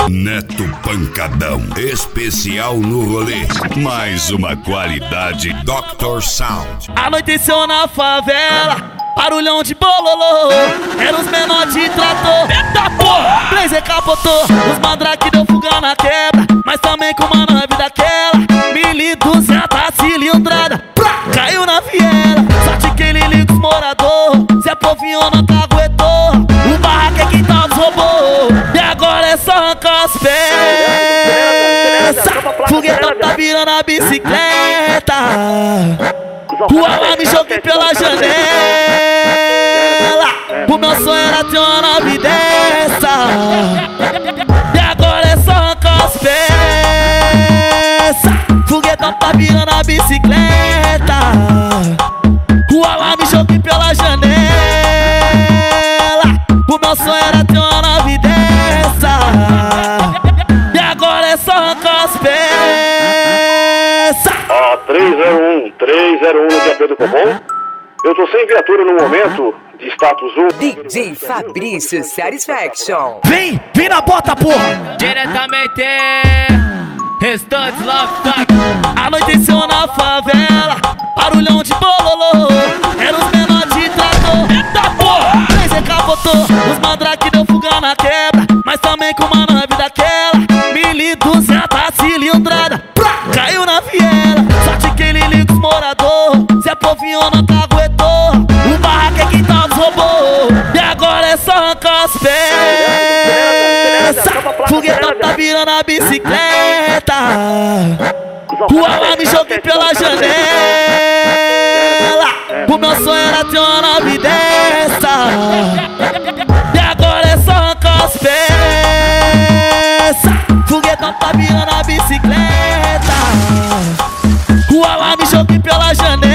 Neto Pancadão, especial no rolê. Mais uma qualidade Dr. Sound. Anoiteceu na favela, barulhão de bololô. Era os menores de trator. Eita porra! Blazer capotou, os mandrake deu fuga na quebra. Mas também com uma nave daquela 1200 cilindrada. Caiu na viela, sorte que ele liga os morador. Zé Povinho não caguetou, o barraco é quem tá nos roubou. E agora é só arrancar as peças. Foguetão tá virando a bicicleta. O alarme joguei pela janela. O meu sonho era ter uma nave dessa. E agora é só arrancar as peças. Foguetão tá virando a bicicleta. O alarme joguei pela janela. O meu sonho era ter uma nave dessa. E agora é só arrancar as peças. 301 de Pedro Copom. Eu tô sem viatura no momento, de status 1. DJ Fabrício Satisfaction. Vem na bota, porra! Diretamente Restantes Love Fuck. Anoiteceu na favela, barulhão de bololô. Era os menores de trator. Eita porra! Blazer capotou, os mandrake deu fuga na quebra. Mas também com uma nave daquela 1200 cilindrada. Caiu na viela, sorte que ele liga os morador. Zé Povinho não caguetou, o barraco é quem tá nos roubou. E agora é só arrancar as peças. Foguetão tá virando a bicicleta. O alarme joguei pela janela. O meu sonho era ter uma nave dessa. E agora é só arrancar as peças. Foguetão tá virando a bicicleta. O alarme joguei pela janela.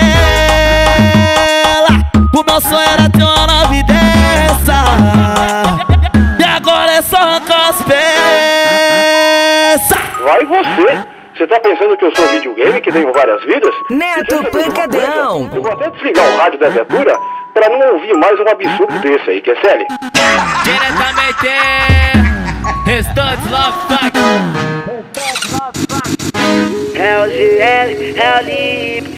O meu sonho era ter uma nave dessa. E agora é só arrancar as peças. Vai você! Você tá pensando que eu sou videogame, que tenho várias vidas? Neto Pancadão. Eu vou até desligar o rádio da viatura pra não ouvir mais um absurdo desse aí, quer sério? Diretamente Restantes Love Fuck. LGL,